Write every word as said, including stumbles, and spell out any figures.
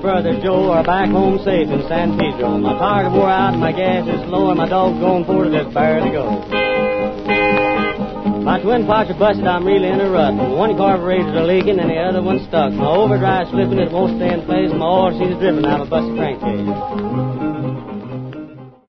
brother Joe are back home safe in San Pedro. My tires wore out and my gas is low and my dog's going for to just barely go. My twin parts are busted, I'm really in a rut. One carburetor's are leaking and the other one's stuck. My overdrive's slipping, it won't stay in place. My oil she's dripping, I'm a busted crankcase.